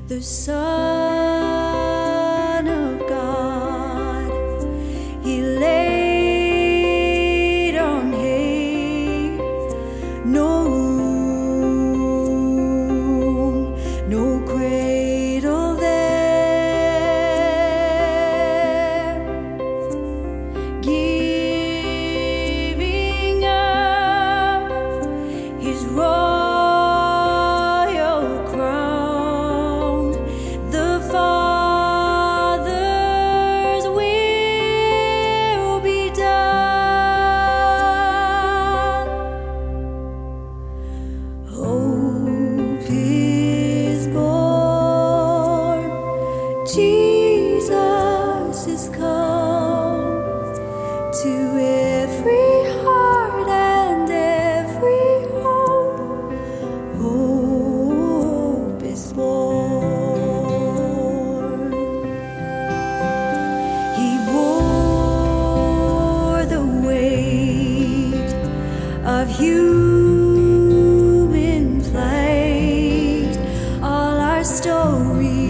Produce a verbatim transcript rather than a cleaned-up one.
the Son of God. He laid on hay, no room, no cradle there, giving up his royal crown. The Father's will be done. Hope is born, Jesus is come to every heart and every home. Hope is born. He bore the weight of human plight, all our stories